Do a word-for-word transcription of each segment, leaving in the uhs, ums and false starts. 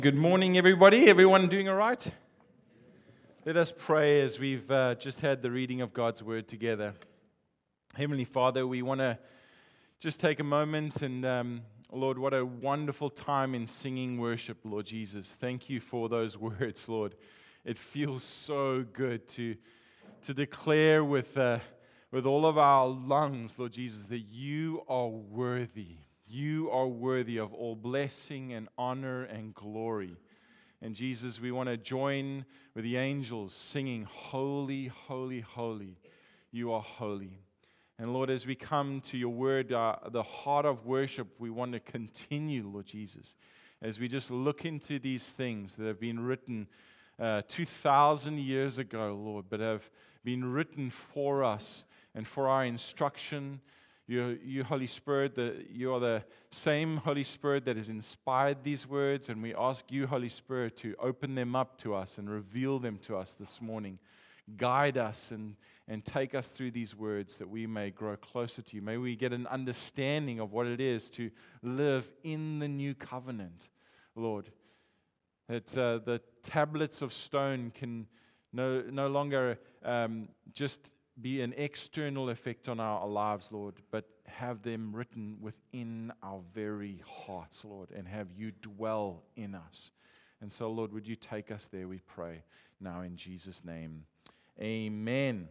Good morning, everybody. Everyone doing all right? Let us pray as we've uh, just had the reading of God's Word together. Heavenly Father, we want to just take a moment and, um, Lord, what a wonderful time in singing worship, Lord Jesus. Thank you for those words, Lord. It feels so good to to declare with uh, with all of our lungs, Lord Jesus, that you are worthy. You are worthy of all blessing and honor and glory. And Jesus, we want to join with the angels singing, Holy, holy, holy, you are holy. And Lord, as we come to your word, uh, the heart of worship, we want to continue, Lord Jesus, as we just look into these things that have been written uh, two thousand years ago, Lord, but have been written for us and for our instruction. You, you, Holy Spirit, the, you are the same Holy Spirit that has inspired these words, and we ask you, Holy Spirit, to open them up to us and reveal them to us this morning. Guide us and, and take us through these words that we may grow closer to you. May we get an understanding of what it is to live in the new covenant, Lord. That uh, the tablets of stone can no, no longer um, just be an external effect on our lives, Lord, but have them written within our very hearts, Lord, and have you dwell in us. And so, Lord, would you take us there, we pray, now in Jesus' name. Amen.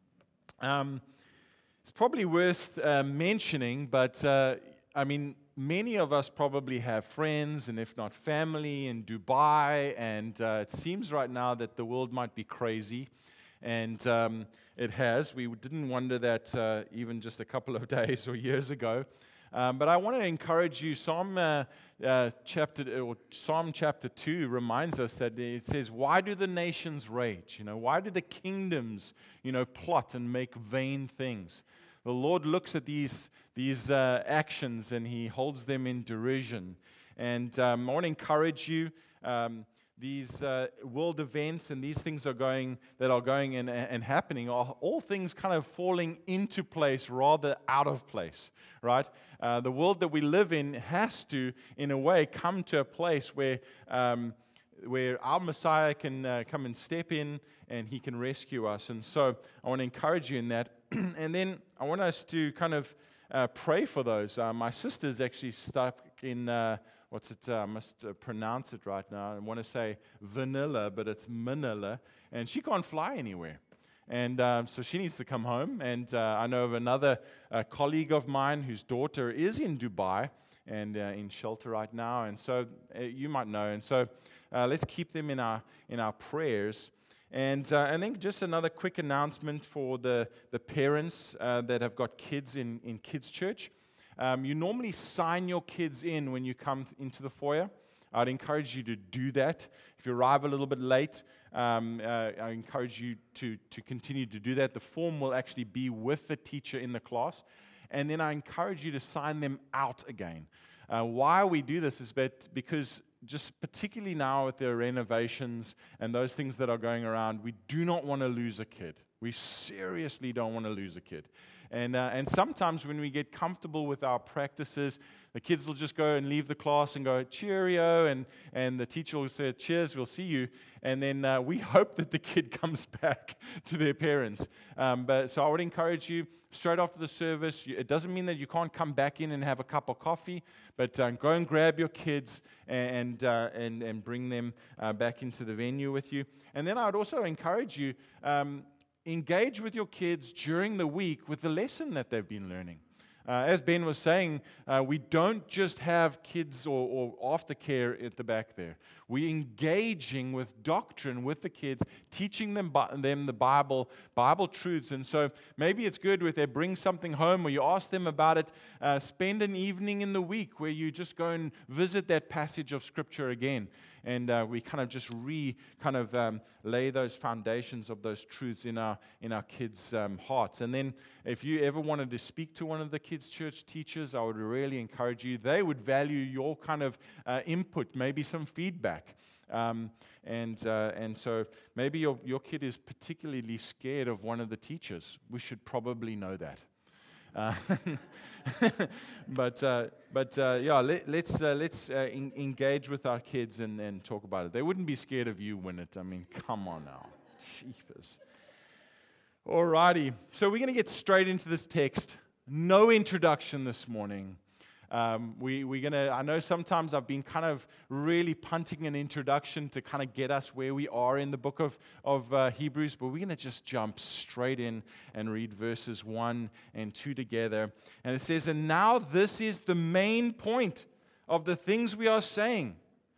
Um, it's probably worth uh, mentioning, but, uh, I mean, many of us probably have friends, and if not family, in Dubai, and uh, it seems right now that the world might be crazy. And um, it has. We didn't wonder that uh, even just a couple of days or years ago. Um, but I want to encourage you. Psalm uh, uh, chapter or Psalm chapter two reminds us that it says, "Why do the nations rage? You know, why do the kingdoms, you know, plot and make vain things?" The Lord looks at these these uh, actions and He holds them in derision. And um, I want to encourage you. Um, These uh, world events and these things are going that are going and, and happening are all things kind of falling into place rather out of place, right? Uh, the world that we live in has to, in a way, come to a place where um, where our Messiah can uh, come and step in and He can rescue us. And so I want to encourage you in that. And then I want us to kind of uh, pray for those. Uh, my sister's actually stuck in. Uh, What's it? Uh, I must uh, pronounce it right now. I want to say vanilla, but it's Manila. And she can't fly anywhere. And um, so she needs to come home. And uh, I know of another uh, colleague of mine whose daughter is in Dubai and uh, in shelter right now. And so uh, you might know. And so uh, let's keep them in our in our prayers. And uh, and then just another quick announcement for the, the parents uh, that have got kids in, in kids' church. Um, you normally sign your kids in when you come into the foyer. I'd encourage you to do that. If you arrive a little bit late, um, uh, I encourage you to, to continue to do that. The form will actually be with the teacher in the class. And then I encourage you to sign them out again. Uh, why we do this is that because just particularly now with the renovations and those things that are going around, we do not want to lose a kid. We seriously don't want to lose a kid. And uh, and sometimes when we get comfortable with our practices, the kids will just go and leave the class and go, cheerio, and, and the teacher will say, cheers, we'll see you. And then uh, we hope that the kid comes back to their parents. Um, but so I would encourage you, straight after the service, you, it doesn't mean that you can't come back in and have a cup of coffee, but uh, go and grab your kids and uh, and, and bring them uh, back into the venue with you. And then I would also encourage you, um, engage with your kids during the week with the lesson that they've been learning. Uh, as Ben was saying, uh, we don't just have kids or, or aftercare at the back there. We're engaging with doctrine with the kids, teaching them them the Bible, Bible truths. And so maybe it's good if they bring something home or you ask them about it. Uh, spend an evening in the week where you just go and visit that passage of Scripture again. And uh, we kind of just re kind of um, lay those foundations of those truths in our in our kids' um, hearts. And then if you ever wanted to speak to one of the kids' church teachers, I would really encourage you. They would value your kind of uh, input, maybe some feedback. Um, and uh, and so maybe your, your kid is particularly scared of one of the teachers. We should probably know that. Uh, but uh, but uh, yeah, let, let's uh, let's uh, en- engage with our kids and, and talk about it. They wouldn't be scared of you, win it. I mean, come on now, jeepers. Alrighty, so we're going to get straight into this text. No introduction this morning. Um, we, we're going to, I know sometimes I've been kind of really punting an introduction to kind of get us where we are in the book of, of uh, Hebrews, but we're going to just jump straight in and read verses one and two together. And it says, and now this is the main point of the things we are saying.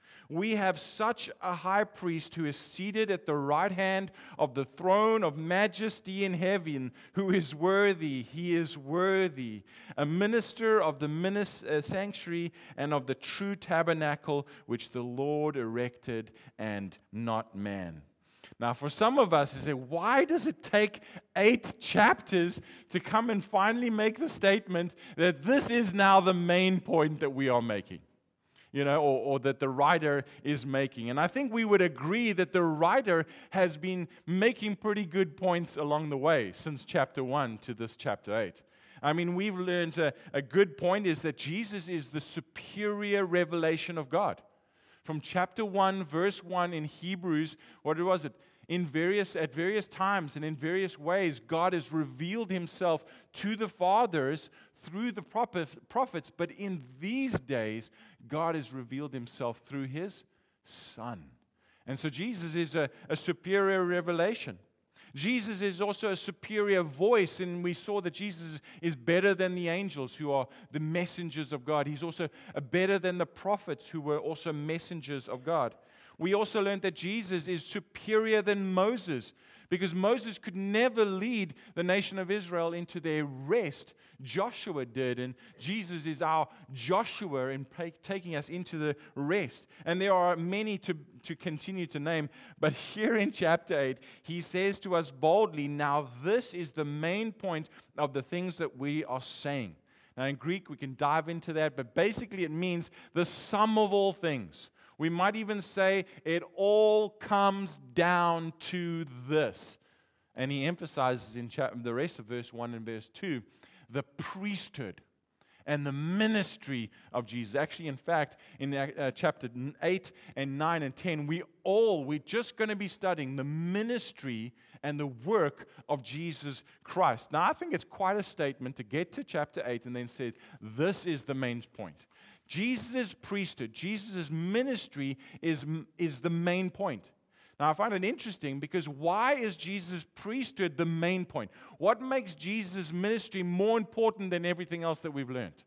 We have such a high priest who is seated at the right hand of the throne of majesty in heaven, who is worthy, he is worthy, a minister of the minis- uh, sanctuary and of the true tabernacle which the Lord erected and not man. Now, for some of us, you say, why does it take eight chapters to come and finally make the statement that this is now the main point that we are making? You know, or, or that the writer is making. And I think we would agree that the writer has been making pretty good points along the way since chapter one to this chapter eight. I mean, we've learned a, a good point is that Jesus is the superior revelation of God. From chapter one, verse one in Hebrews, what was it? In various, at various times and in various ways, God has revealed himself to the fathers through the prophets, but in these days, God has revealed himself through his Son. And so Jesus is a, a superior revelation. Jesus is also a superior voice, and we saw that Jesus is better than the angels who are the messengers of God. He's also better than the prophets who were also messengers of God. We also learned that Jesus is superior than Moses, because Moses could never lead the nation of Israel into their rest. Joshua did, and Jesus is our Joshua in taking us into the rest. And there are many to, to continue to name, but here in chapter eight, he says to us boldly, now this is the main point of the things that we are saying. Now in Greek, we can dive into that, but basically it means the sum of all things. We might even say it all comes down to this. And he emphasizes in the rest of verse one and verse two, the priesthood and the ministry of Jesus. Actually, in fact, in uh, chapter eight and nine and ten, we all, we're just going to be studying the ministry and the work of Jesus Christ. Now, I think it's quite a statement to get to chapter eight and then say, this is the main point. Jesus' priesthood, Jesus' ministry is, is the main point. Now, I find it interesting because why is Jesus' priesthood the main point? What makes Jesus' ministry more important than everything else that we've learned?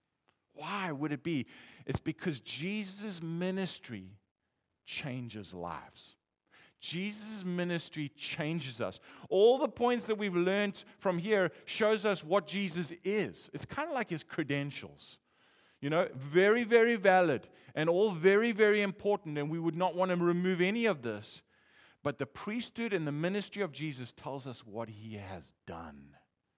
Why would it be? It's because Jesus' ministry changes lives. Jesus' ministry changes us. All the points that we've learned from here shows us what Jesus is. It's kind of like his credentials. You know, very, very valid and all very, very important, and we would not want to remove any of this. But the priesthood and the ministry of Jesus tells us what he has done,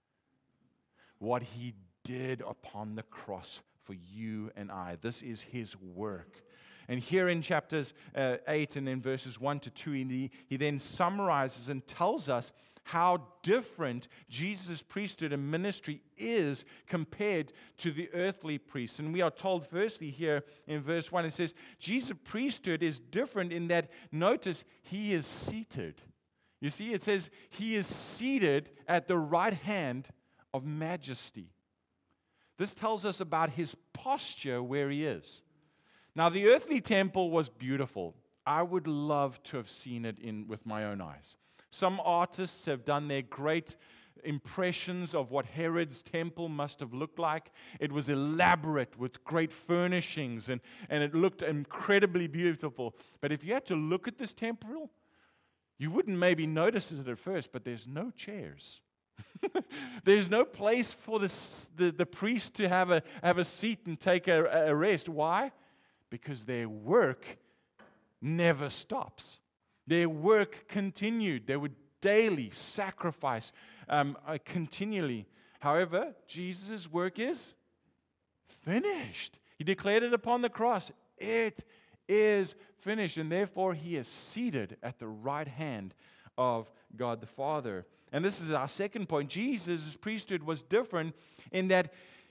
what he did upon the cross for you and I. This is his work. And here in chapters uh, eight and in verses one to two, he, he then summarizes and tells us how different Jesus' priesthood and ministry is compared to the earthly priests. And we are told firstly here in verse one, it says, Jesus' priesthood is different in that, notice, he is seated. You see, it says he is seated at the right hand of majesty. This tells us about his posture where he is. Now, the earthly temple was beautiful. I would love to have seen it in with my own eyes. Some artists have done their great impressions of what Herod's temple must have looked like. It was elaborate with great furnishings, and, and it looked incredibly beautiful. But if you had to look at this temple, you wouldn't maybe notice it at first, but there's no chairs. There's no place for this, the, the priest to have a, have a seat and take a, a rest. Why? Because their work never stops. Their work continued. They would daily sacrifice um, uh, continually. However, Jesus' work is finished. He declared it upon the cross. It is finished. And therefore, he is seated at the right hand of God the Father. And this is our second point. Jesus' priesthood was different in that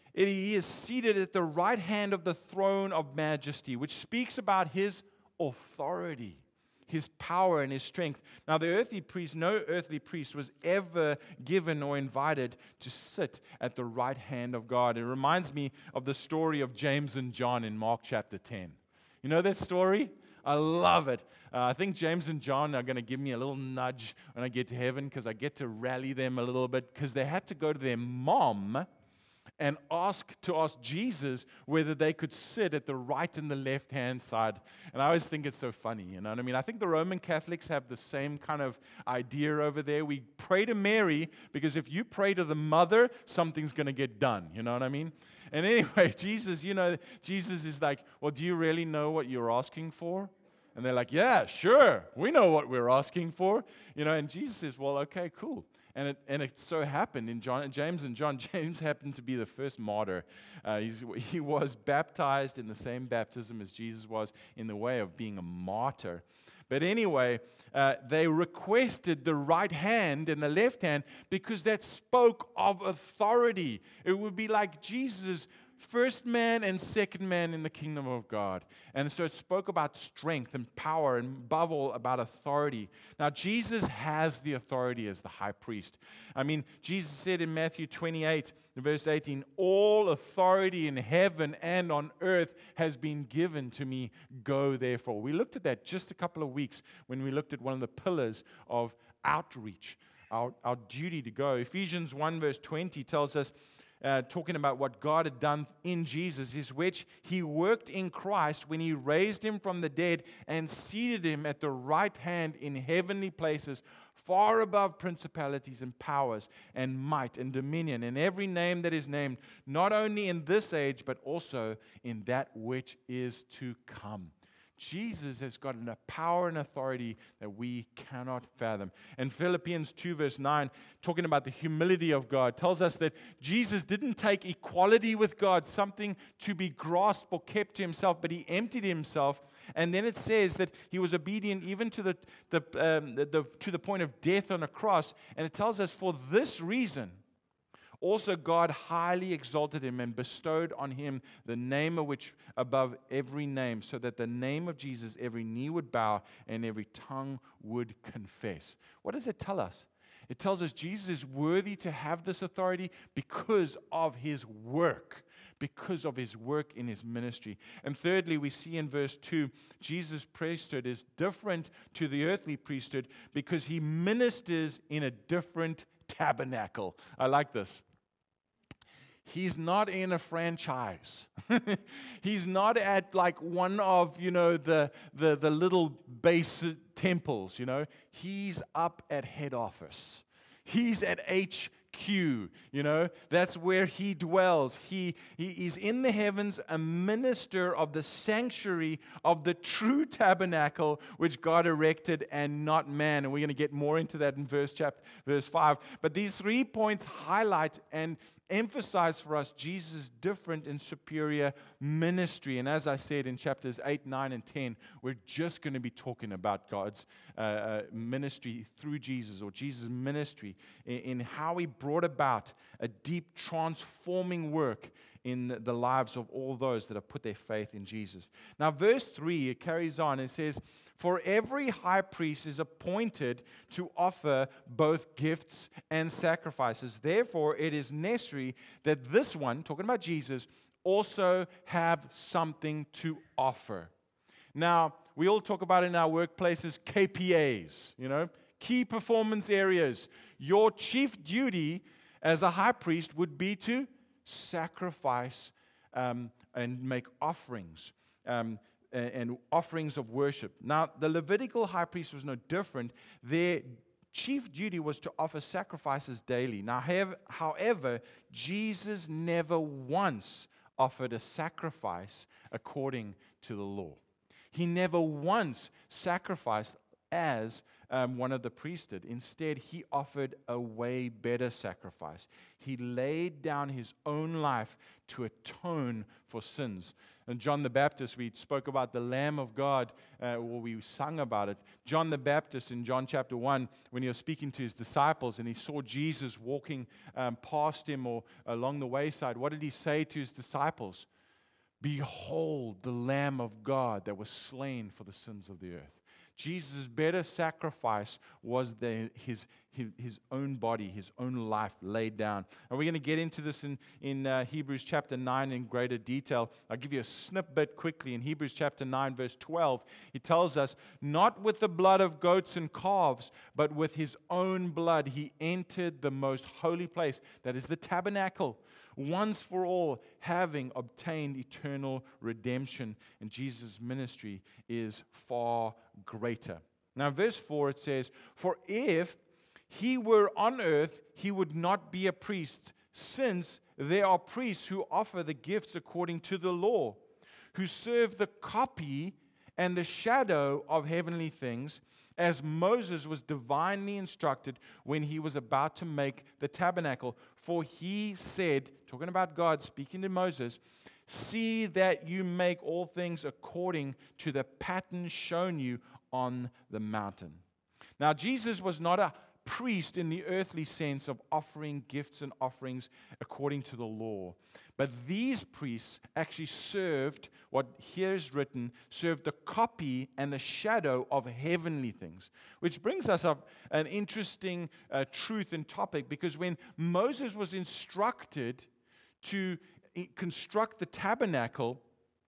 he is seated at the right hand of the throne of majesty, which speaks about his authority, his power, and his strength. Now, the earthly priest, no earthly priest was ever given or invited to sit at the right hand of God. It reminds me of the story of James and John in Mark chapter ten. You know that story? I love it. Uh, I think James and John are going to give me a little nudge when I get to heaven because I get to rally them a little bit because they had to go to their mom and ask to ask Jesus whether they could sit at the right and the left-hand side. And I always think it's so funny, you know what I mean? I think the Roman Catholics have the same kind of idea over there. We pray to Mary because if you pray to the mother, something's going to get done, you know what I mean? And anyway, Jesus, you know, Jesus is like, well, do you really know what you're asking for? And they're like, yeah, sure, we know what we're asking for. You know, and Jesus says, well, okay, cool. And it, and it so happened in John, James and John, James happened to be the first martyr. Uh, he's, he was baptized in the same baptism as Jesus was in the way of being a martyr. But anyway, uh, they requested the right hand and the left hand because that spoke of authority. It would be like Jesus' first man and second man in the kingdom of God. And so it spoke about strength and power and above all about authority. Now, Jesus has the authority as the high priest. I mean, Jesus said in Matthew twenty-eight, verse eighteen, all authority in heaven and on earth has been given to me. Go therefore. We looked at that just a couple of weeks when we looked at one of the pillars of outreach, our, our duty to go. Ephesians one verse twenty tells us, Uh, talking about what God had done in Jesus, is which he worked in Christ when he raised him from the dead and seated him at the right hand in heavenly places, far above principalities and powers and might and dominion and every name that is named, not only in this age, but also in that which is to come. Jesus has got a power and authority that we cannot fathom. And Philippians two verse nine, talking about the humility of God, tells us that Jesus didn't take equality with God, something to be grasped or kept to himself, but he emptied himself. And then it says that he was obedient even to the, the, um, the, the to the point of death on a cross. And it tells us for this reason, also God highly exalted him and bestowed on him the name of which above every name, so that the name of Jesus every knee would bow and every tongue would confess. What does it tell us? It tells us Jesus is worthy to have this authority because of his work, because of his work in his ministry. And thirdly, we see in verse two, Jesus' priesthood is different to the earthly priesthood because he ministers in a different tabernacle. I like this. He's not in a franchise. He's not at like one of, you know, the, the, the little base temples, you know. He's up at head office. He's at H Q, you know. That's where he dwells. He, he is in the heavens, a minister of the sanctuary of the true tabernacle which God erected and not man. And we're going to get more into that in verse chapter, verse five. But these three points highlight and emphasize for us Jesus' different and superior ministry. And as I said in chapters eight, nine, and ten, we're just going to be talking about God's uh, uh, ministry through Jesus, or Jesus' ministry in, in how he brought about a deep transforming work in the, the lives of all those that have put their faith in Jesus. Now, verse three, it carries on and says, for every high priest is appointed to offer both gifts and sacrifices. Therefore, it is necessary that this one, talking about Jesus, also have something to offer. Now, we all talk about in our workplaces K P As, you know, key performance areas. Your chief duty as a high priest would be to sacrifice um, and make offerings. Um, and offerings of worship. Now, the Levitical high priest was no different. Their chief duty was to offer sacrifices daily. Now, however, Jesus never once offered a sacrifice according to the law. He never once sacrificed as um, one of the priests did. Instead, he offered a way better sacrifice. He laid down his own life to atone for sins. And John the Baptist, we spoke about the Lamb of God, uh, or we sung about it. John the Baptist in John chapter one, when he was speaking to his disciples and he saw Jesus walking um, past him or along the wayside, what did he say to his disciples? Behold, the Lamb of God that was slain for the sins of the earth. Jesus' better sacrifice was the, his, his, his own body, his own life laid down. And we're going to get into this in, in uh, Hebrews chapter nine in greater detail. I'll give you a snippet quickly. In Hebrews chapter nine, verse twelve, he tells us, not with the blood of goats and calves, but with his own blood, he entered the most holy place, that is the tabernacle, once for all, having obtained eternal redemption. And Jesus' ministry is far greater. Now, verse four, it says, for if he were on earth, he would not be a priest, since there are priests who offer the gifts according to the law, who serve the copy and the shadow of heavenly things, as Moses was divinely instructed when he was about to make the tabernacle. For he said, talking about God speaking to Moses, see that you make all things according to the pattern shown you on the mountain. Now, Jesus was not a priest in the earthly sense of offering gifts and offerings according to the law. But these priests actually served, what here is written, served the copy and the shadow of heavenly things. Which brings us up an interesting uh, truth and topic, because when Moses was instructed to construct the tabernacle,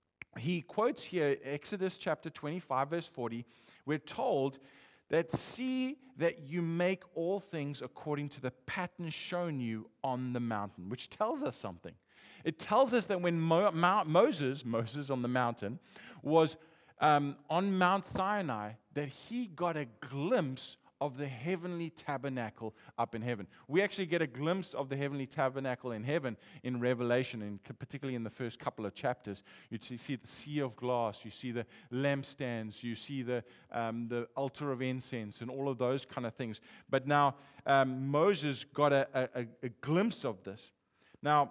he quotes here Exodus chapter twenty-five, verse forty. We're told that see that you make all things according to the pattern shown you on the mountain, which tells us something. It tells us that when Mo- Mount Moses, Moses on the mountain, was um, on Mount Sinai, that he got a glimpse of the heavenly tabernacle up in heaven. We actually get a glimpse of the heavenly tabernacle in heaven in Revelation, and particularly in the first couple of chapters. You see the sea of glass, you see the lampstands, you see the um, the altar of incense, and all of those kind of things. But now um, Moses got a, a, a glimpse of this. Now,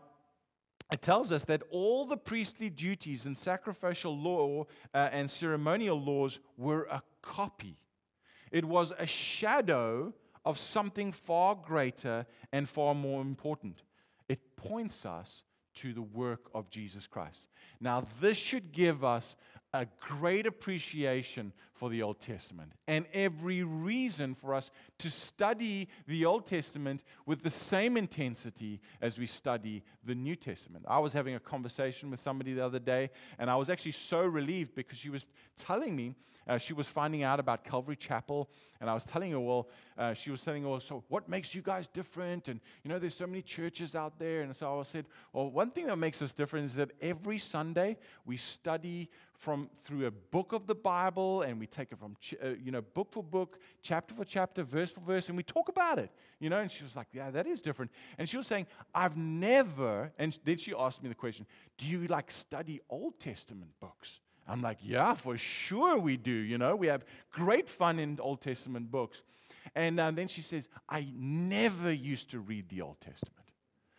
it tells us that all the priestly duties and sacrificial law uh, and ceremonial laws were a copy. It was a shadow of something far greater and far more important. It points us to the work of Jesus Christ. Now, this should give us a great appreciation for the Old Testament and every reason for us to study the Old Testament with the same intensity as we study the New Testament. I was having a conversation with somebody the other day, and I was actually so relieved because she was telling me uh, she was finding out about Calvary Chapel, and I was telling her, well, uh, she was saying, well, so what makes you guys different? And, you know, there's so many churches out there. And so I said, well, one thing that makes us different is that every Sunday we study from through a book of the Bible, and we take it from ch- uh, you know book for book, chapter for chapter, verse for verse, and we talk about it. You know, and she was like, "Yeah, that is different." And she was saying, "I've never." And then she asked me the question, "Do you like study Old Testament books?" I'm like, "Yeah, for sure we do. You know, we have great fun in Old Testament books." And uh, then she says, "I never used to read the Old Testament.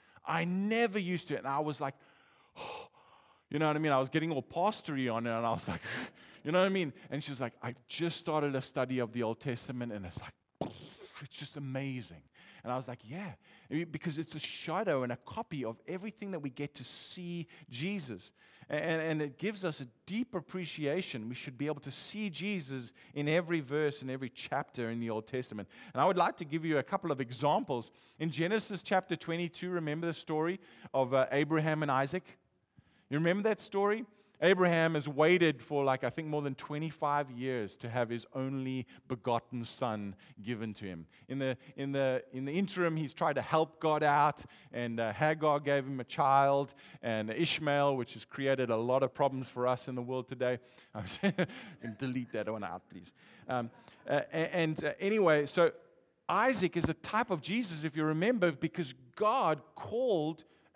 I never used to," and I was like, oh. You know what I mean? I was getting all pastory on it, and I was like, you know what I mean? And she was like, I just started a study of the Old Testament, and it's like, it's just amazing. And I was like, yeah, because it's a shadow and a copy of everything that we get to see Jesus. And, and it gives us a deep appreciation. We should be able to see Jesus in every verse and every chapter in the Old Testament. And I would like to give you a couple of examples. In Genesis chapter twenty-two, remember the story of uh, Abraham and Isaac? You remember that story? Abraham has waited for like, I think more than twenty-five years to have his only begotten son given to him. In the in the in the interim, he's tried to help God out, and uh, Hagar gave him a child, and Ishmael, which has created a lot of problems for us in the world today. I'm going to delete that one out, please. Um, uh, and uh, anyway, so Isaac is a type of Jesus, if you remember, because God called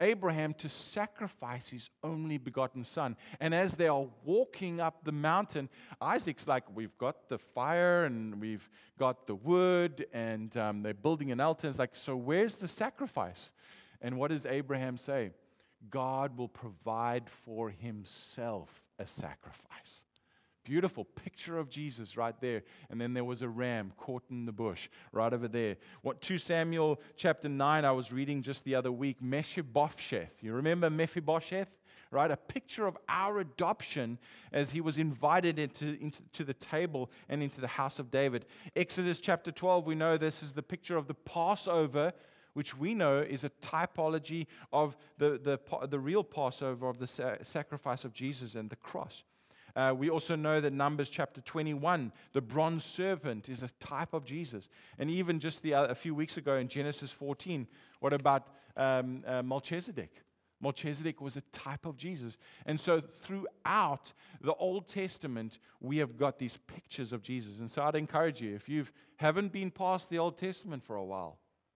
Abraham to sacrifice his only begotten son. And as they are walking up the mountain, Isaac's like, we've got the fire and we've got the wood, and um, they're building an altar. It's like, so where's the sacrifice? And what does Abraham say? God will provide for himself a sacrifice. Beautiful picture of Jesus right there. And then there was a ram caught in the bush right over there. What Second Samuel chapter nine, I was reading just the other week, Mephibosheth. You remember Mephibosheth? Right? A picture of our adoption as he was invited into, into to the table and into the house of David. Exodus chapter twelve, we know this is the picture of the Passover, which we know is a typology of the, the, the real Passover of the sa- sacrifice of Jesus and the cross. Uh, we also know that Numbers chapter twenty-one, the bronze serpent, is a type of Jesus. And even just the, uh, a few weeks ago in Genesis fourteen, what about um, uh, Melchizedek? Melchizedek was a type of Jesus. And so throughout the Old Testament, we have got these pictures of Jesus. And so I'd encourage you, if you haven't been past the Old Testament for a while,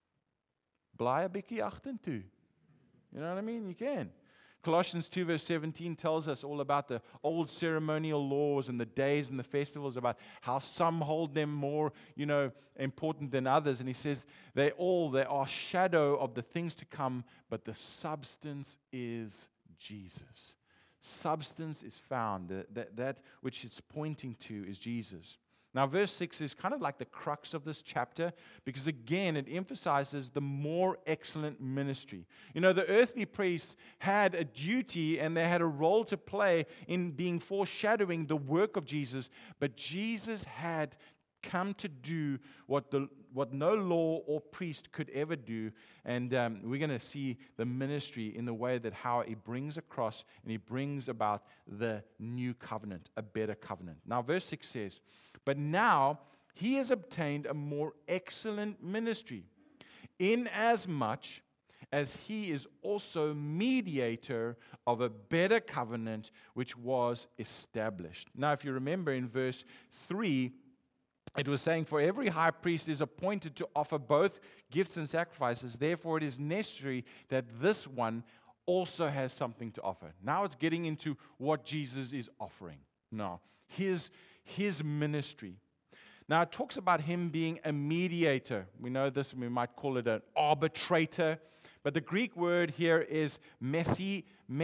bly 'n bietjie agtertoe. You know what I mean? You can. Colossians two verse seventeen tells us all about the old ceremonial laws and the days and the festivals, about how some hold them more, you know, important than others. And he says they all, they are shadow of the things to come, but the substance is Jesus. Substance is found. That, that, that which it's pointing to is Jesus. Now, verse six is kind of like the crux of this chapter because, again, it emphasizes the more excellent ministry. You know, the earthly priests had a duty and they had a role to play in being foreshadowing the work of Jesus, but Jesus had come to do what the what no law or priest could ever do. And um, we're going to see the ministry in the way that how he brings across and he brings about the new covenant, a better covenant. Now, verse six says, but now he has obtained a more excellent ministry, inasmuch as he is also mediator of a better covenant which was established. Now, if you remember in verse three, it was saying, for every high priest is appointed to offer both gifts and sacrifices. Therefore, it is necessary that this one also has something to offer. Now it's getting into what Jesus is offering. Now, his, his ministry. Now, it talks about him being a mediator. We know this, we might call it an arbitrator. But the Greek word here is messi,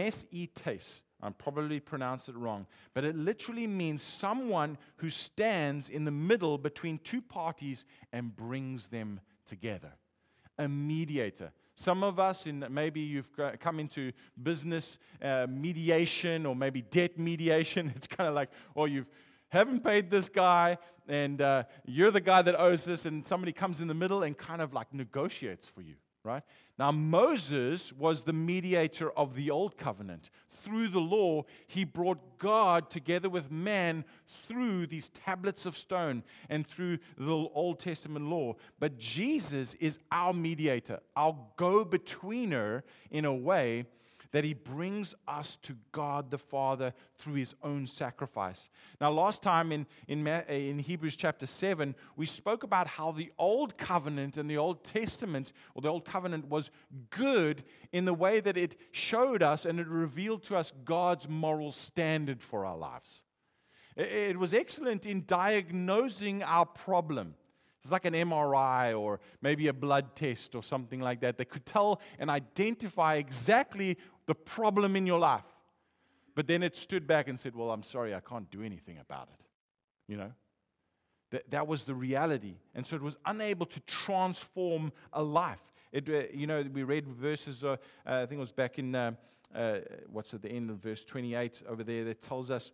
mesites. I probably pronounced it wrong, but it literally means someone who stands in the middle between two parties and brings them together. A mediator. Some of us, in maybe you've come into business uh, mediation or maybe debt mediation. It's kind of like, well, you haven't paid this guy, and uh, you're the guy that owes this, and somebody comes in the middle and kind of like negotiates for you. Right? Now, Moses was the mediator of the old covenant. Through the law, he brought God together with man through these tablets of stone and through the Old Testament law. But Jesus is our mediator, our go-betweener in a way that he brings us to God the Father through his own sacrifice. Now, last time in, in, in Hebrews chapter seven, we spoke about how the Old Covenant and the Old Testament, or the Old Covenant, was good in the way that it showed us and it revealed to us God's moral standard for our lives. It, it was excellent in diagnosing our problem. It's like an M R I or maybe a blood test or something like that that could tell and identify exactly the problem in your life. But then it stood back and said, well, I'm sorry, I can't do anything about it. You know? That, that was the reality. And so it was unable to transform a life. It, uh, you know, we read verses, uh, uh, I think it was back in, uh, uh, what's at the end of verse twenty-eight over there, that tells us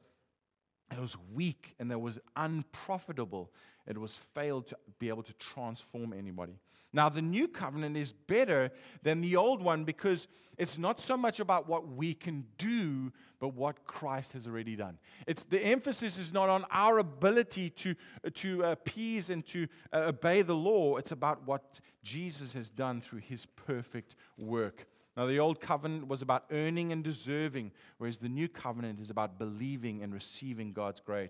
it was weak and that was unprofitable. It was failed to be able to transform anybody. Now, the new covenant is better than the old one because it's not so much about what we can do, but what Christ has already done. It's the emphasis is not on our ability to, to appease and to uh, obey the law. It's about what Jesus has done through his perfect work. Now, the old covenant was about earning and deserving, whereas the new covenant is about believing and receiving God's grace.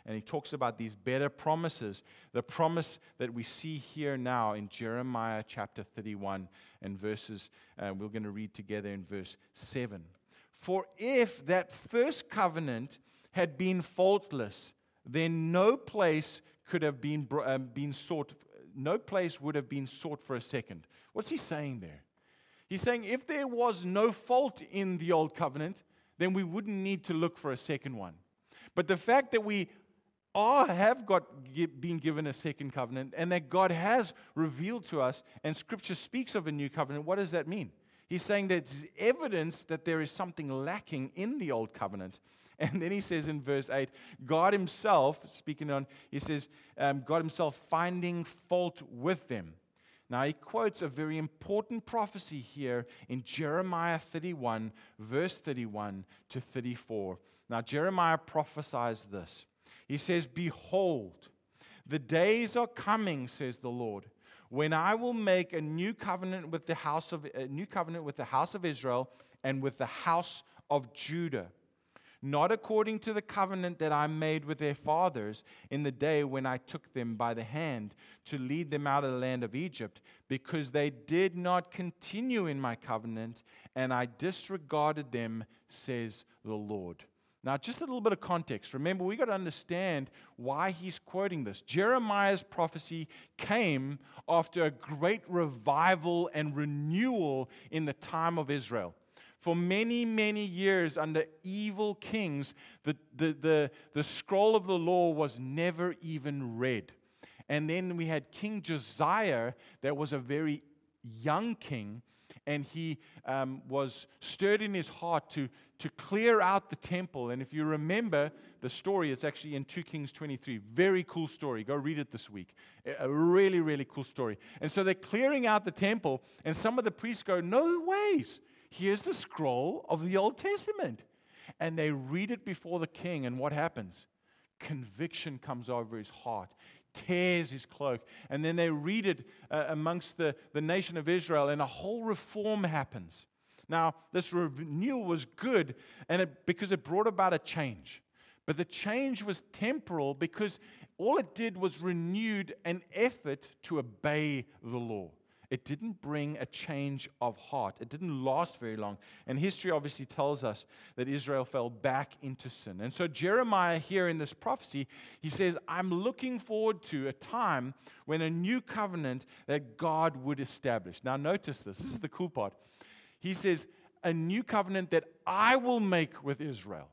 And he talks about these better promises. The promise that we see here now in Jeremiah chapter thirty-one and verses, uh, we're going to read together in verse seven. For if that first covenant had been faultless, then no place could have been, um, been sought, no place would have been sought for a second. What's he saying there? He's saying if there was no fault in the old covenant, then we wouldn't need to look for a second one. But the fact that we are, have got been given a second covenant and that God has revealed to us, and Scripture speaks of a new covenant, what does that mean? He's saying that it's evidence that there is something lacking in the old covenant. And then he says in verse eight, God himself, speaking on, he says, um, God himself finding fault with them. Now, he quotes a very important prophecy here in Jeremiah thirty-one, verse thirty-one to thirty-four. Now, Jeremiah prophesies this. He says, behold, the days are coming, says the Lord, when I will make a new covenant with the house of a new covenant with the house of Israel and with the house of Judah. Not according to the covenant that I made with their fathers in the day when I took them by the hand to lead them out of the land of Egypt, because they did not continue in my covenant, and I disregarded them, says the Lord. Now, just a little bit of context. Remember, we got to understand why he's quoting this. Jeremiah's prophecy came after a great revival and renewal in the time of Israel. For many, many years under evil kings, the, the, the, the scroll of the law was never even read. And then we had King Josiah, that was a very young king, and he um, was stirred in his heart to, to clear out the temple. And if you remember the story, it's actually in Second Kings twenty-three. Very cool story. Go read it this week. A really, really cool story. And so they're clearing out the temple, and some of the priests go, no ways. Here's the scroll of the Old Testament. And they read it before the king, and what happens? Conviction comes over his heart, tears his cloak, and then they read it uh, amongst the, the nation of Israel, and a whole reform happens. Now, this renewal was good and it, because it brought about a change. But the change was temporal because all it did was renewed an effort to obey the law. It didn't bring a change of heart. It didn't last very long. And history obviously tells us that Israel fell back into sin. And so Jeremiah here in this prophecy, he says, I'm looking forward to a time when a new covenant that God would establish. Now notice this. This is the cool part. He says, a new covenant that I will make with Israel.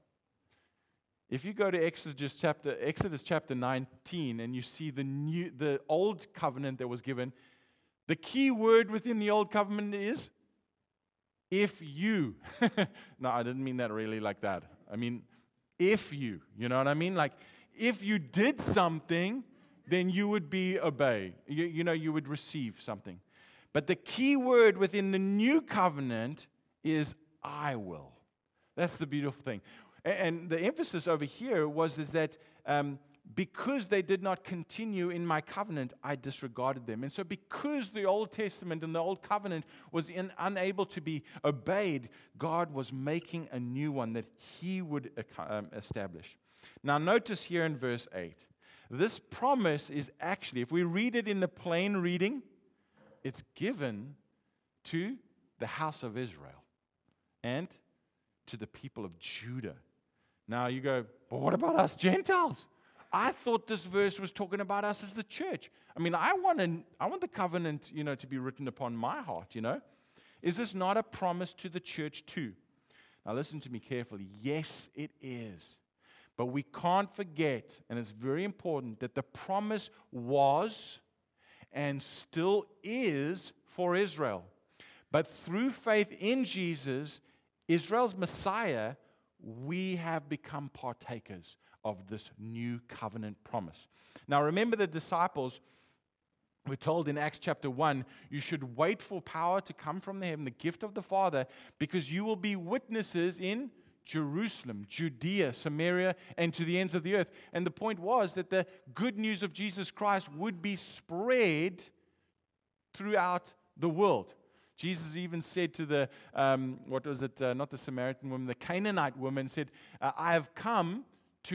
If you go to Exodus chapter, Exodus chapter nineteen and you see the new, the old covenant that was given, the key word within the old covenant is, if you. No, I didn't mean that really like that. I mean, if you. You know what I mean? Like, if you did something, then you would be obeyed. You, you know, you would receive something. But the key word within the new covenant is, I will. That's the beautiful thing. And, and the emphasis over here was is that um, because they did not continue in my covenant, I disregarded them. And so because the Old Testament and the Old Covenant was in, unable to be obeyed, God was making a new one that he would um, establish. Now notice here in verse eight, this promise is actually, if we read it in the plain reading, it's given to the house of Israel and to the people of Judah. Now you go, but what about us Gentiles? I thought this verse was talking about us as the church. I mean, I want an, I want the covenant, you know, to be written upon my heart, you know. Is this not a promise to the church too? Now listen to me carefully. Yes, it is. But we can't forget, and it's very important, that the promise was and still is for Israel. But through faith in Jesus, Israel's Messiah, we have become partakers of this new covenant promise. Now remember, the disciples were told in Acts chapter one, you should wait for power to come from the heaven, the gift of the Father, because you will be witnesses in Jerusalem, Judea, Samaria, and to the ends of the earth. And the point was that the good news of Jesus Christ would be spread throughout the world. Jesus even said to the, um, what was it, uh, not the Samaritan woman, the Canaanite woman, said, uh, I have come to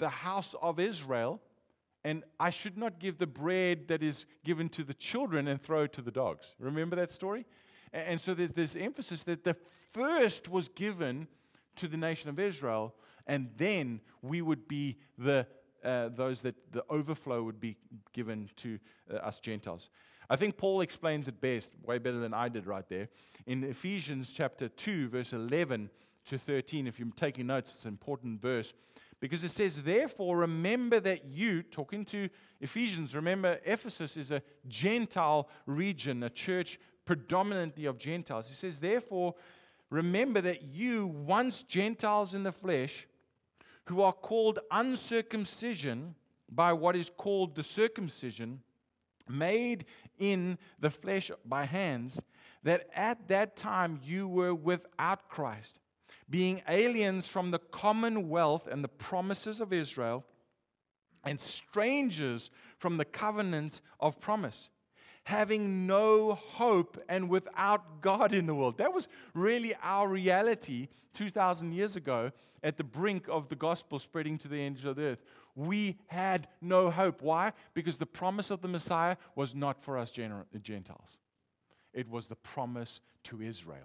the house of Israel, and I should not give the bread that is given to the children and throw it to the dogs. Remember that story? And so there's this emphasis that the first was given to the nation of Israel, and then we would be the uh, those that the overflow would be given to uh, us Gentiles. I think Paul explains it best, way better than I did right there. In Ephesians chapter two, verse eleven to thirteen, if you're taking notes, it's an important verse. Because it says, therefore, remember that you, talking to Ephesians, remember Ephesus is a Gentile region, a church predominantly of Gentiles. He says, therefore, remember that you, once Gentiles in the flesh, who are called uncircumcision by what is called the circumcision, made in the flesh by hands, that at that time you were without Christ, being aliens from the commonwealth and the promises of Israel, and strangers from the covenant of promise, having no hope and without God in the world. That was really our reality two thousand years ago at the brink of the gospel spreading to the ends of the earth. We had no hope. Why? Because the promise of the Messiah was not for us Gentiles. It was the promise to Israel.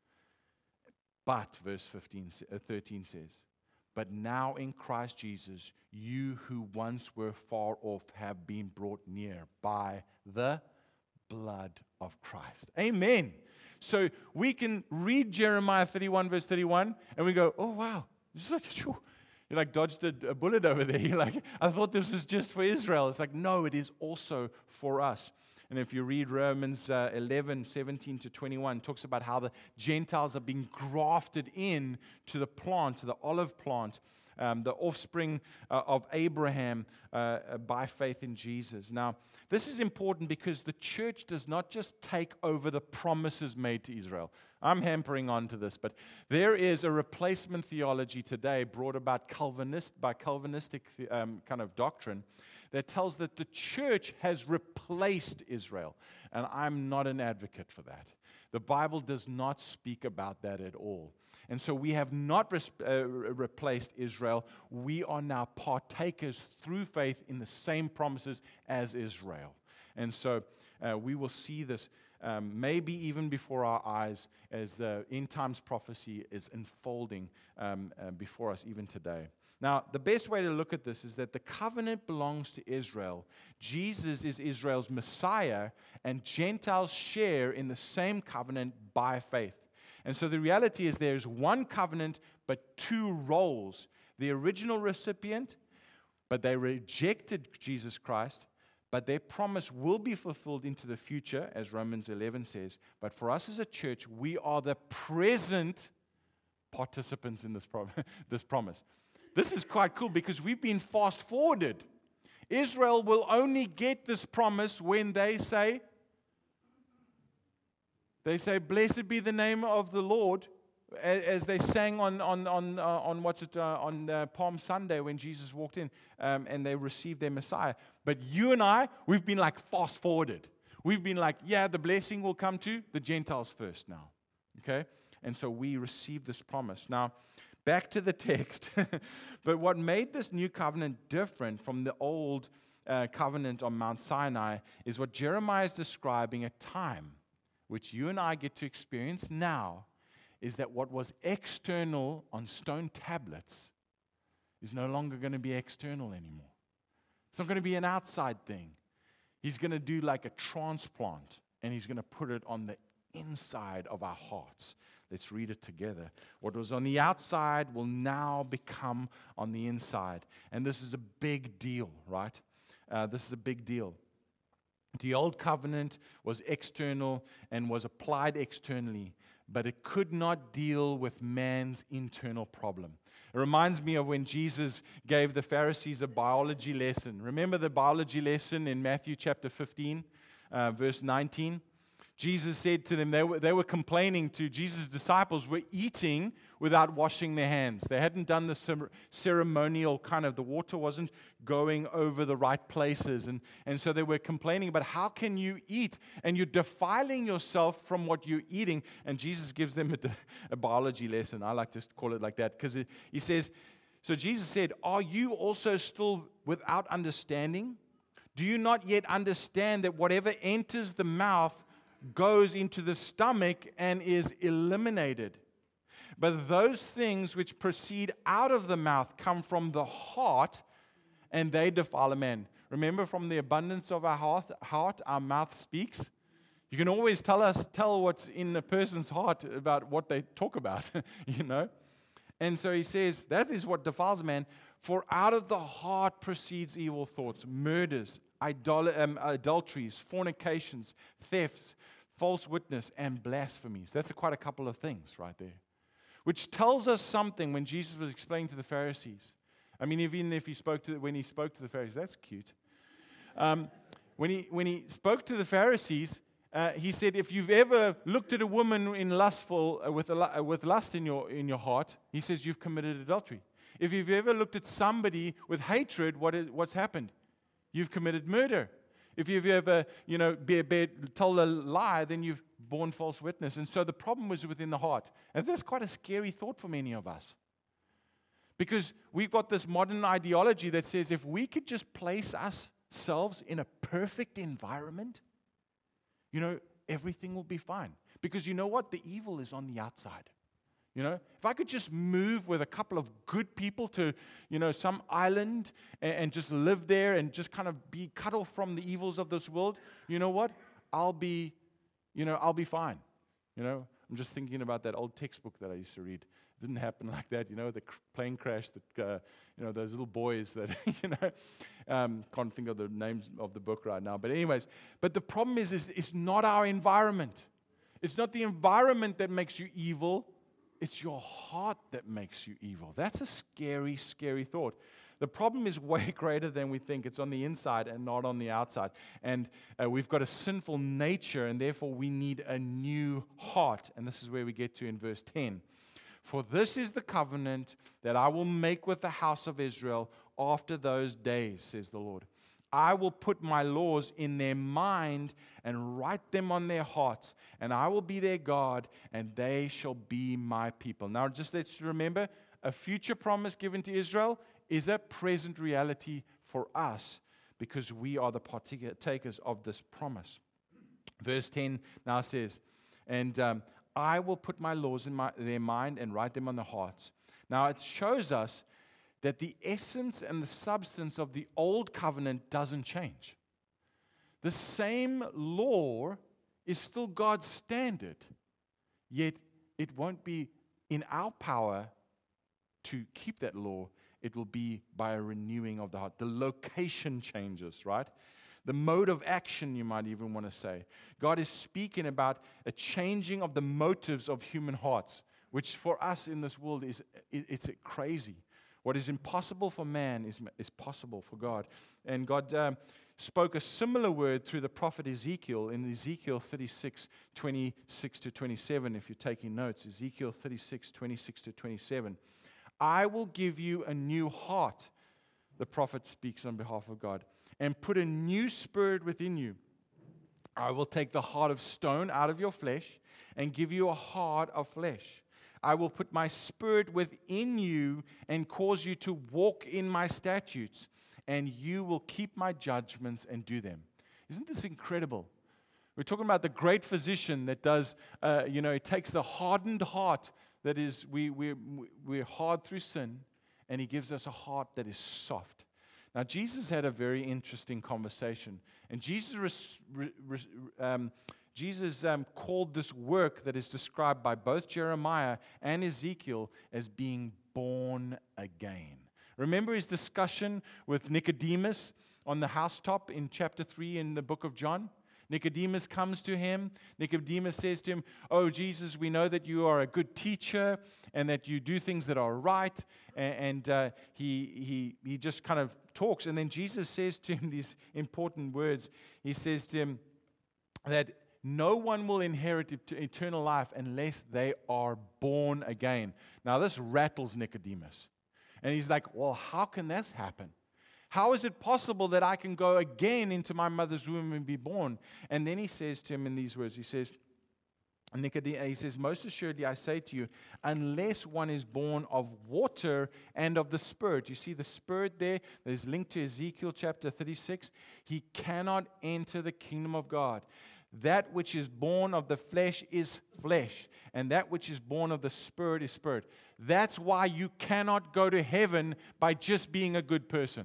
But, verse fifteen, thirteen says, but now in Christ Jesus, you who once were far off have been brought near by the blood of Christ. Amen. So we can read Jeremiah thirty-one, verse thirty-one, and we go, oh, wow. It's like, you're like dodged a bullet over there. You're like, I thought this was just for Israel. It's like, no, it is also for us. And if you read Romans uh, eleven, seventeen to twenty-one, it talks about how the Gentiles are being grafted in to the plant, to the olive plant, um, the offspring uh, of Abraham uh, uh, by faith in Jesus. Now, this is important because the church does not just take over the promises made to Israel. I'm hampering on to this, but there is a replacement theology today brought about Calvinist by Calvinistic um, kind of doctrine that tells that the church has replaced Israel. And I'm not an advocate for that. The Bible does not speak about that at all. And so we have not res- uh, replaced Israel. We are now partakers through faith in the same promises as Israel. And so uh, we will see this um, maybe even before our eyes as the end times prophecy is unfolding um, uh, before us even today. Now, the best way to look at this is that the covenant belongs to Israel. Jesus is Israel's Messiah, and Gentiles share in the same covenant by faith. And so the reality is there's one covenant, but two roles. The original recipient, but they rejected Jesus Christ, but their promise will be fulfilled into the future, as Romans eleven says. But for us as a church, we are the present participants in this, prom- this promise. This is quite cool because we've been fast forwarded. Israel will only get this promise when they say, they say, blessed be the name of the Lord, as they sang on on on uh, on what's it uh, on uh, Palm Sunday when Jesus walked in um, and they received their Messiah. But you and I, we've been like fast forwarded. We've been like, yeah, the blessing will come to the Gentiles first now. Okay, and so we receive this promise now. Back to the text. But what made this new covenant different from the old uh, covenant on Mount Sinai is what Jeremiah is describing, a time which you and I get to experience now, is that what was external on stone tablets is no longer going to be external anymore. It's not going to be an outside thing. He's going to do like a transplant, and he's going to put it on the inside of our hearts. Let's read it together. What was on the outside will now become on the inside. And this is a big deal, right? Uh, this is a big deal. The old covenant was external and was applied externally, but it could not deal with man's internal problem. It reminds me of when Jesus gave the Pharisees a biology lesson. Remember the biology lesson in Matthew chapter fifteen, uh, verse nineteen? Jesus said to them, they were, they were complaining to Jesus' disciples, were eating without washing their hands. They hadn't done the ceremonial kind of, the water wasn't going over the right places. And, and so they were complaining about how can you eat and you're defiling yourself from what you're eating. And Jesus gives them a, a biology lesson. I like to call it like that because he says, So Jesus said, are you also still without understanding? Do you not yet understand that whatever enters the mouth goes into the stomach and is eliminated? But those things which proceed out of the mouth come from the heart, and they defile a man. Remember, from the abundance of our heart, heart our mouth speaks. You can always tell us, tell what's in a person's heart about what they talk about, you know. And so he says, that is what defiles a man. For out of the heart proceeds evil thoughts, murders, idol- um, adulteries, fornications, thefts, false witness, and blasphemies. That's a, quite a couple of things right there. Which tells us something when Jesus was explaining to the Pharisees. I mean, even if he spoke to, when he spoke to the Pharisees, that's cute. Um, when he when he spoke to the Pharisees, uh, he said, if you've ever looked at a woman in lustful uh, with a, uh, with lust in your in your heart, he says you've committed adultery. If you've ever looked at somebody with hatred, what is what's happened? You've committed murder. If you've ever, you know, be, be, told a lie, then you've borne false witness. And so the problem was within the heart. And that's quite a scary thought for many of us. Because we've got this modern ideology that says if we could just place ourselves in a perfect environment, you know, everything will be fine. Because you know what? The evil is on the outside. You know, if I could just move with a couple of good people to, you know, some island and, and just live there and just kind of be cut off from the evils of this world, you know what? I'll be, you know, I'll be fine. You know, I'm just thinking about that old textbook that I used to read. It didn't happen like that, you know, the cr- plane crash, that, uh, you know, those little boys that, you know, um, can't think of the names of the book right now. But anyways, but the problem is, is it's not our environment. It's not the environment that makes you evil. It's your heart that makes you evil. That's a scary, scary thought. The problem is way greater than we think. It's on the inside and not on the outside. And uh, we've got a sinful nature, and therefore we need a new heart. And this is where we get to in verse ten. For this is the covenant that I will make with the house of Israel after those days, says the Lord. I will put my laws in their mind and write them on their hearts, and I will be their God, and they shall be my people. Now, just let's remember, a future promise given to Israel is a present reality for us because we are the partakers of this promise. Verse ten now says, and um, I will put my laws in my, their mind and write them on their hearts. Now, it shows us that the essence and the substance of the old covenant doesn't change. The same law is still God's standard, yet it won't be in our power to keep that law. It will be by a renewing of the heart. The location changes, right? The mode of action, you might even want to say. God is speaking about a changing of the motives of human hearts, which for us in this world is it's crazy. What is impossible for man is, is possible for God. And God um, spoke a similar word through the prophet Ezekiel in Ezekiel thirty-six, twenty-six to twenty-seven, if you're taking notes. Ezekiel thirty-six, twenty-six to twenty-seven. I will give you a new heart, the prophet speaks on behalf of God, and put a new spirit within you. I will take the heart of stone out of your flesh and give you a heart of flesh. I will put my spirit within you and cause you to walk in my statutes, and you will keep my judgments and do them. Isn't this incredible? We're talking about the great physician that does, uh, you know, it takes the hardened heart that is, we, we, we're hard through sin, and he gives us a heart that is soft. Now, Jesus had a very interesting conversation, and Jesus res, res, um, Jesus um, called this work that is described by both Jeremiah and Ezekiel as being born again. Remember his discussion with Nicodemus on the housetop in chapter three in the book of John? Nicodemus comes to him. Nicodemus says to him, oh, Jesus, we know that you are a good teacher and that you do things that are right. And, and uh, he, he, he just kind of talks. And then Jesus says to him these important words. He says to him that no one will inherit eternal life unless they are born again. Now, this rattles Nicodemus. And he's like, well, how can this happen? How is it possible that I can go again into my mother's womb and be born? And then he says to him in these words, he says, Nicodemus, he says, most assuredly I say to you, unless one is born of water and of the Spirit. You see the Spirit there, that is linked to Ezekiel chapter thirty-six. He cannot enter the kingdom of God. That which is born of the flesh is flesh, and that which is born of the Spirit is spirit. That's why you cannot go to heaven by just being a good person.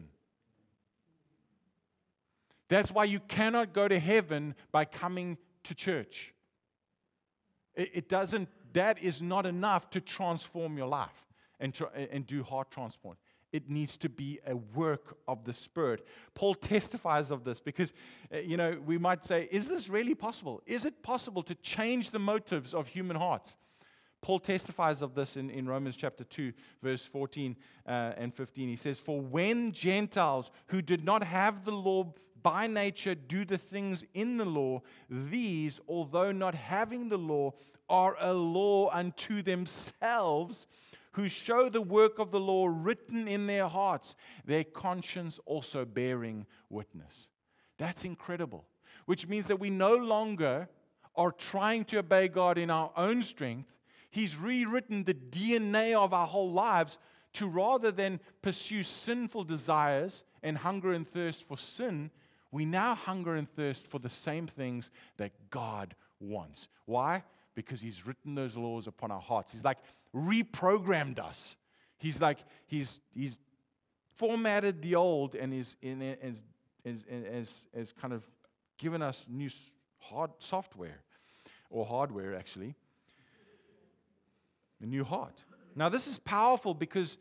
That's why you cannot go to heaven by coming to church. It doesn't, that is not enough to transform your life and, tr- and do heart transplant. It needs to be a work of the Spirit. Paul testifies of this because, you know, we might say, is this really possible? Is it possible to change the motives of human hearts? Paul testifies of this in, in Romans chapter two, verse fourteen uh, and fifteen. He says, for when Gentiles who did not have the law by nature do the things in the law, these, although not having the law, are a law unto themselves, who show the work of the law written in their hearts, their conscience also bearing witness. That's incredible. Which means that we no longer are trying to obey God in our own strength. He's rewritten the D N A of our whole lives to, rather than pursue sinful desires and hunger and thirst for sin, we now hunger and thirst for the same things that God wants. Why? Because He's written those laws upon our hearts. He's like reprogrammed us. He's like, He's He's formatted the old and is in as as as as kind of given us new hard software or hardware actually. A new heart. Now this is powerful because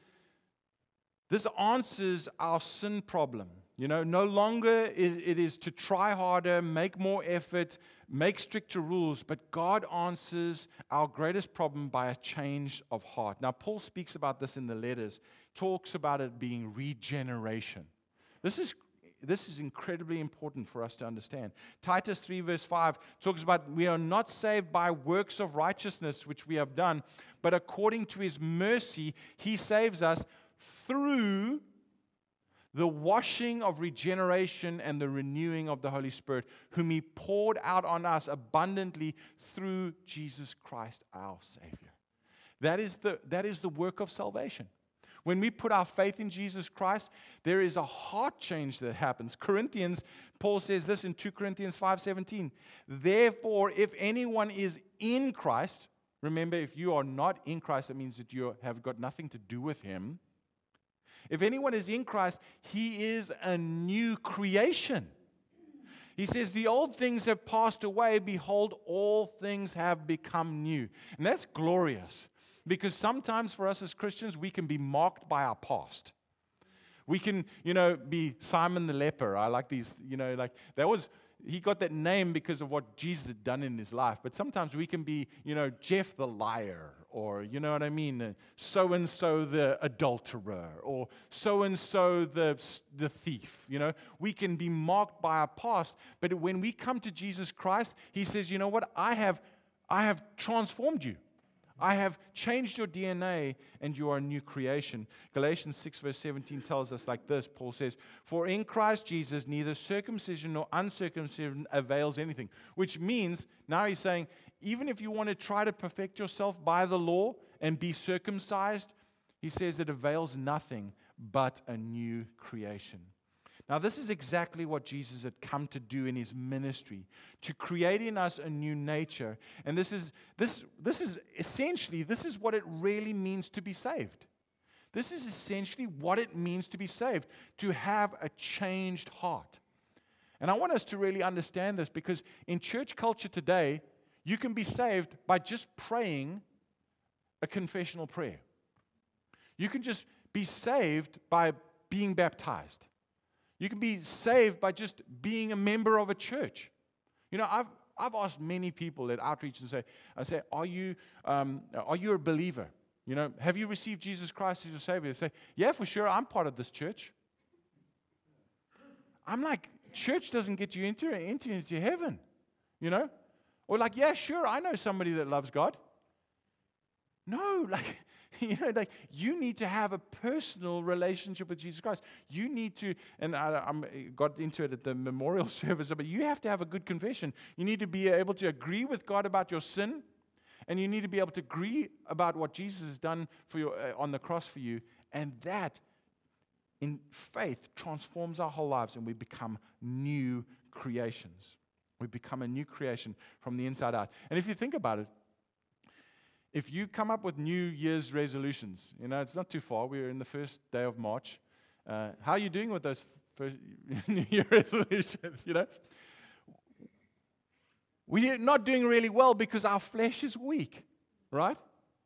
this answers our sin problem. You know, no longer is it is to try harder, make more effort, make stricter rules, but God answers our greatest problem by a change of heart. Now, Paul speaks about this in the letters, talks about it being regeneration. This is this is incredibly important for us to understand. Titus three verse five talks about we are not saved by works of righteousness which we have done, but according to His mercy, He saves us through the washing of regeneration and the renewing of the Holy Spirit, whom He poured out on us abundantly through Jesus Christ our Savior. That is the, that is the work of salvation. When we put our faith in Jesus Christ, there is a heart change that happens. Corinthians, Paul says this in two Corinthians five seventeen. Therefore, if anyone is in Christ, remember, if you are not in Christ, it means that you have got nothing to do with Him. If anyone is in Christ, he is a new creation. He says, the old things have passed away. Behold, all things have become new. And that's glorious. Because sometimes for us as Christians, we can be marked by our past. We can, you know, be Simon the leper. I like these, you know, like that was, he got that name because of what Jesus had done in his life. But sometimes we can be, you know, Jeff the liar, or, you know what I mean, so-and-so the adulterer, or so-and-so the, the thief, you know. We can be marked by our past, but when we come to Jesus Christ, He says, you know what, I have, I have transformed you. I have changed your D N A, and you are a new creation. Galatians six verse seventeen tells us like this. Paul says, for in Christ Jesus neither circumcision nor uncircumcision avails anything. Which means, now he's saying, even if you want to try to perfect yourself by the law and be circumcised, he says it avails nothing but a new creation. Now, this is exactly what Jesus had come to do in His ministry, to create in us a new nature. And this is this this is essentially, this is what it really means to be saved. This is essentially what it means to be saved, to have a changed heart. And I want us to really understand this, because in church culture today, you can be saved by just praying a confessional prayer. You can just be saved by being baptized. You can be saved by just being a member of a church. You know, I've I've asked many people at outreach and say, I say, are you um, are you a believer? You know, have you received Jesus Christ as your Savior? They say, yeah, for sure, I'm part of this church. I'm like, church doesn't get you into into, into heaven, you know? Or like, yeah, sure, I know somebody that loves God. No, like, you know, like you need to have a personal relationship with Jesus Christ. You need to, and I I'm, got into it at the memorial service, but you have to have a good confession. You need to be able to agree with God about your sin, And you need to be able to agree about what Jesus has done for you, uh, on the cross for you. And that, in faith, transforms our whole lives and we become new creations. We become a new creation from the inside out. And if you think about it, if you come up with New Year's resolutions, you know, it's not too far. We're in the first day of March. Uh, how are you doing with those first New Year resolutions, you know? We're not doing really well because our flesh is weak, right?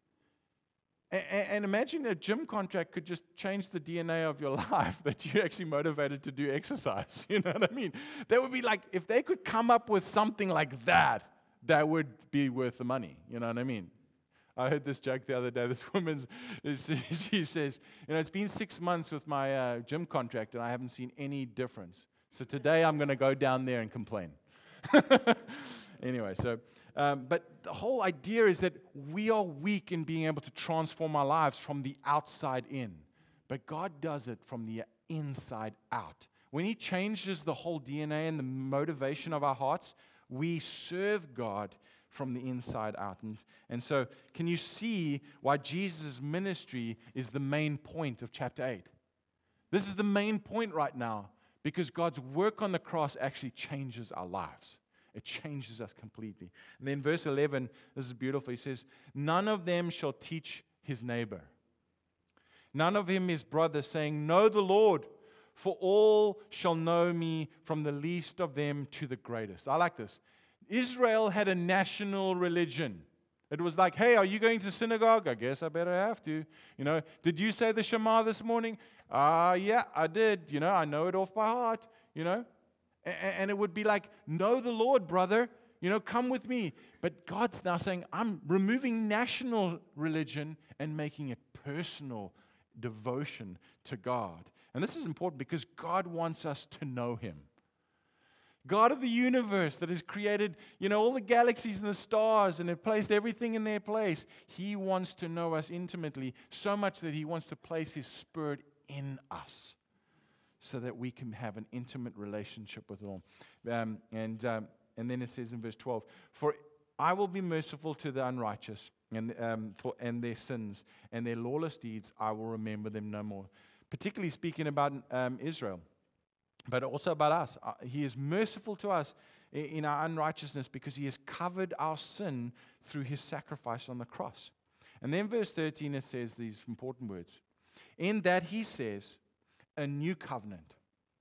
And, and imagine a gym contract could just change the D N A of your life, that you're actually motivated to do exercise. You know what I mean? That would be like, if they could come up with something like that, that would be worth the money. You know what I mean? I heard this joke the other day. This woman, she says, you know, it's been six months with my uh, gym contract and I haven't seen any difference. So today I'm going to go down there and complain. Anyway, so, um, but the whole idea is that we are weak in being able to transform our lives from the outside in. But God does it from the inside out. When He changes the whole D N A and the motivation of our hearts, we serve God from the inside out. And, and so, can you see why Jesus' ministry is the main point of chapter eight? This is the main point right now, because God's work on the cross actually changes our lives. It changes us completely. And then verse eleven, this is beautiful. He says, none of them shall teach his neighbor. None of him his brother, saying, know the Lord, for all shall know me, from the least of them to the greatest. I like this. Israel had a national religion. It was like, hey, are you going to synagogue? I guess I better have to. You know, did you say the Shema this morning? Ah, uh, yeah, I did. You know, I know it off by heart, you know. And it would be like, know the Lord, brother. You know, come with me. But God's now saying, I'm removing national religion and making it personal devotion to God. And this is important because God wants us to know Him. God of the universe that has created, you know, all the galaxies and the stars and have placed everything in their place. He wants to know us intimately, so much that He wants to place His Spirit in us, so that we can have an intimate relationship with Him. Um, and um, and then it says in verse twelve, for I will be merciful to the unrighteous and um, for, and their sins and their lawless deeds, I will remember them no more. Particularly speaking about um, Israel, but also about us. Uh, he is merciful to us in, in our unrighteousness because He has covered our sin through His sacrifice on the cross. And then verse thirteen, it says these important words. In that He says, a new covenant.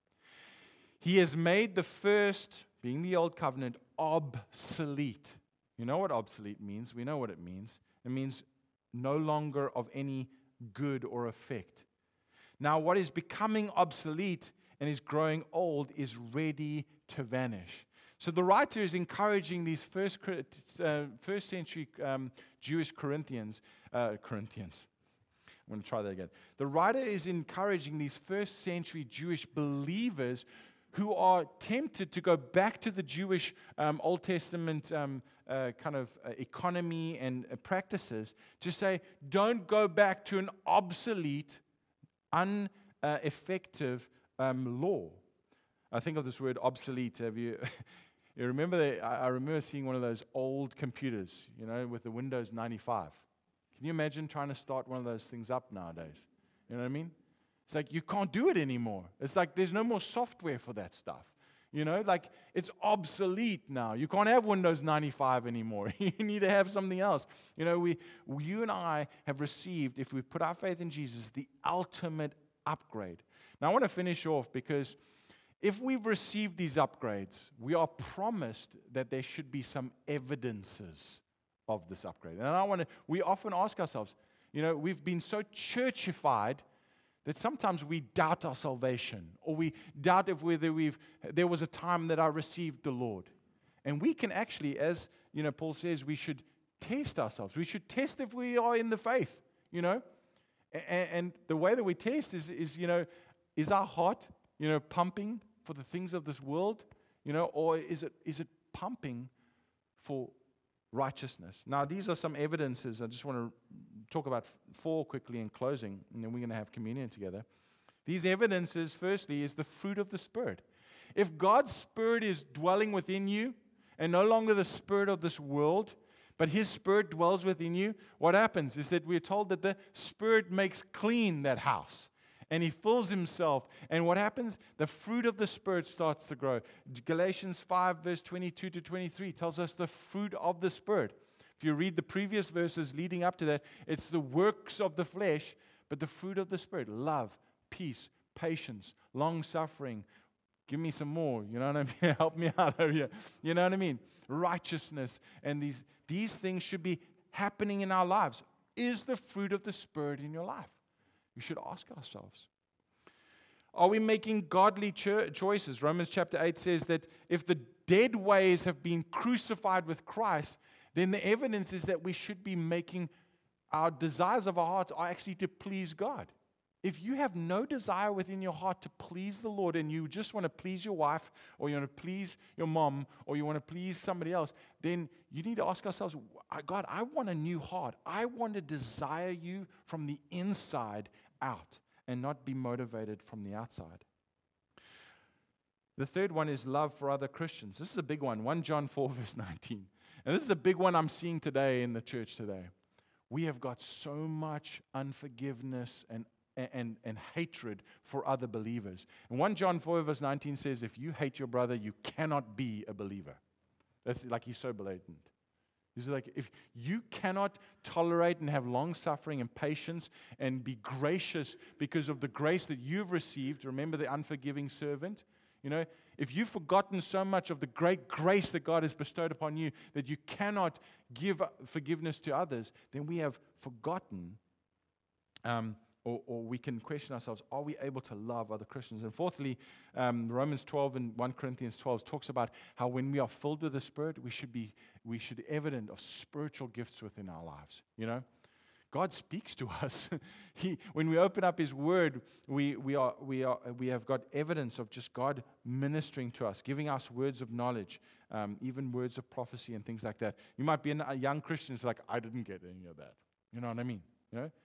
He has made the first, being the old covenant, obsolete. You know what obsolete means? We know what it means. It means no longer of any good or effect. Now, what is becoming obsolete and is growing old is ready to vanish. So the writer is encouraging these first, uh, first century um, Jewish Corinthians, uh, Corinthians. I'm going to try that again. The writer is encouraging these first century Jewish believers who are tempted to go back to the Jewish um, Old Testament um, uh, kind of uh, economy and uh, practices to say, don't go back to an obsolete, ineffective um, law. I think of this word obsolete. Have you, you remember that? I remember seeing one of those old computers, you know, with the Windows ninety-five. Can you imagine trying to start one of those things up nowadays? You know what I mean? It's like you can't do it anymore. It's like there's no more software for that stuff. You know, like it's obsolete now. You can't have Windows ninety-five anymore. You need to have something else. You know, we, you and I have received, if we put our faith in Jesus, the ultimate upgrade. Now, I want to finish off because if we've received these upgrades, we are promised that there should be some evidences of this upgrade. And I want to, we often ask ourselves, you know, we've been so churchified that sometimes we doubt our salvation, or we doubt if whether we've, there was a time that I received the Lord. And we can actually, as, you know, Paul says, we should test ourselves. We should test if we are in the faith, you know. And, and the way that we test is, is, you know, is our heart, you know, pumping for the things of this world, you know, or is it is it pumping for righteousness? Now, these are some evidences. I just want to talk about four quickly in closing, and then we're going to have communion together. These evidences, firstly, is the fruit of the Spirit. If God's Spirit is dwelling within you and no longer the spirit of this world, but His Spirit dwells within you, what happens is that we're told that the Spirit makes clean that house. And He fills Himself. And what happens? The fruit of the Spirit starts to grow. Galatians five, verse twenty-two to twenty-three tells us the fruit of the Spirit. If you read the previous verses leading up to that, it's the works of the flesh, but the fruit of the Spirit: love, peace, patience, long-suffering. Give me some more. You know what I mean? Help me out over here. You know what I mean? Righteousness. And these, these things should be happening in our lives. Is the fruit of the Spirit in your life? We should ask ourselves. Are we making godly cho- choices? Romans chapter eight says that if the dead ways have been crucified with Christ, then the evidence is that we should be making our desires of our hearts are actually to please God. If you have no desire within your heart to please the Lord, and you just want to please your wife, or you want to please your mom, or you want to please somebody else, then you need to ask ourselves, God, I want a new heart. I want to desire you from the inside out and not be motivated from the outside. The third one is love for other Christians. This is a big one, First John four, verse nineteen. And this is a big one I'm seeing today in the church today. We have got so much unforgiveness and And, and hatred for other believers. And First John four, verse nineteen says, if you hate your brother, you cannot be a believer. That's like, he's so blatant. He's like, if you cannot tolerate and have long suffering and patience and be gracious because of the grace that you've received, remember the unforgiving servant? You know, if you've forgotten so much of the great grace that God has bestowed upon you that you cannot give forgiveness to others, then we have forgotten um, Or, or we can question ourselves, are we able to love other Christians? And fourthly, um, Romans twelve and First Corinthians twelve talks about how when we are filled with the Spirit, we should be we should be evident of spiritual gifts within our lives. You know, God speaks to us. he, when we open up His Word, we we are we are we have got evidence of just God ministering to us, giving us words of knowledge, um, even words of prophecy and things like that. You might be a young Christian who's like, I didn't get any of that. You know what I mean? You know.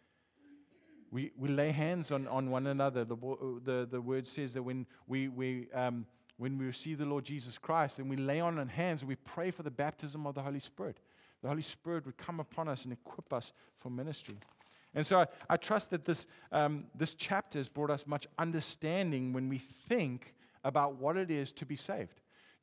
We we lay hands on, on one another. The, the the word says that when we we um, when we receive the Lord Jesus Christ, and we lay on our hands and we pray for the baptism of the Holy Spirit, the Holy Spirit would come upon us and equip us for ministry. And so I, I trust that this um, this chapter has brought us much understanding when we think about what it is to be saved.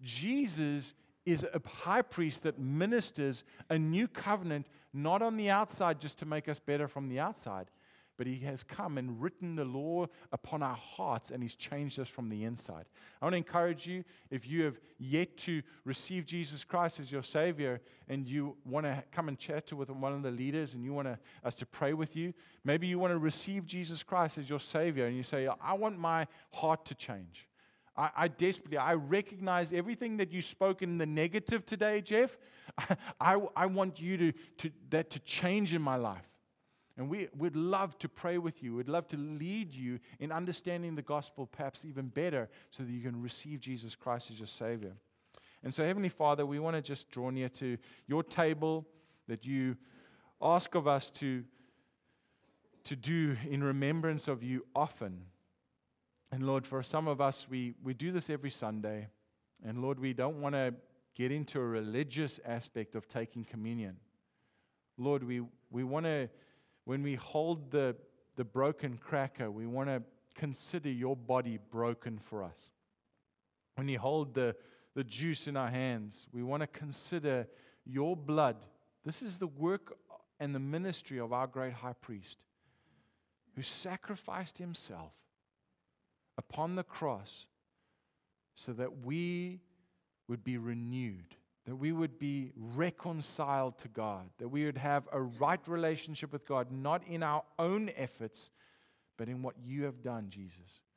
Jesus is a high priest that ministers a new covenant, not on the outside just to make us better from the outside, but He has come and written the law upon our hearts, and He's changed us from the inside. I want to encourage you, if you have yet to receive Jesus Christ as your Savior, and you want to come and chat to with one of the leaders, and you want to, us to pray with you, maybe you want to receive Jesus Christ as your Savior, and you say, I want my heart to change. I, I desperately, I recognize everything that you spoke in the negative today, Jeff. I, I, I want you to, to that to change in my life. And we would love to pray with you. We'd love to lead you in understanding the gospel perhaps even better so that you can receive Jesus Christ as your Savior. And so, Heavenly Father, we want to just draw near to your table that you ask of us to, to do in remembrance of you often. And Lord, for some of us, we, we do this every Sunday. And Lord, we don't want to get into a religious aspect of taking communion. Lord, we, we want to... When we hold the, the broken cracker, we want to consider your body broken for us. When you hold the, the juice in our hands, we want to consider your blood. This is the work and the ministry of our great high priest, who sacrificed himself upon the cross so that we would be renewed, that we would be reconciled to God, that we would have a right relationship with God, not in our own efforts, but in what you have done, Jesus.